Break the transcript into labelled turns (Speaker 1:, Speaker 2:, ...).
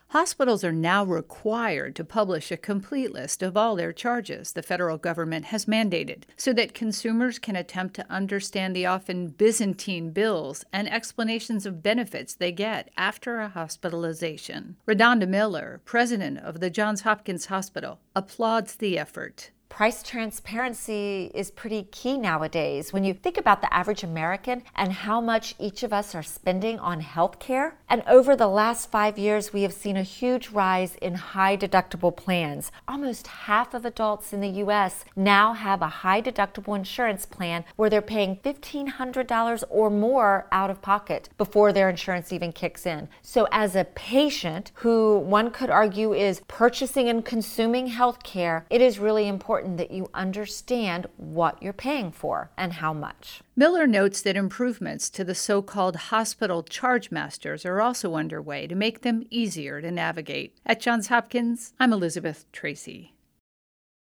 Speaker 1: Hospitals are now required to publish a complete list of all their charges the federal government has mandated so that consumers can attempt to understand the often Byzantine bills and explanations of benefits they get after a hospitalization. Redonda Miller, president of the Johns Hopkins Hospital, applauds the effort.
Speaker 2: Price transparency is pretty key nowadays. When you think about the average American and how much each of us are spending on healthcare, and over the last 5 years, we have seen a huge rise in high deductible plans. Almost half of adults in the U.S. now have a high deductible insurance plan where they're paying $1,500 or more out of pocket before their insurance even kicks in. So as a patient who one could argue is purchasing and consuming healthcare, it is really important that you understand what you're paying for and how much.
Speaker 1: Miller notes that improvements to the so-called hospital charge masters are also underway to make them easier to navigate. At Johns Hopkins, I'm Elizabeth Tracy.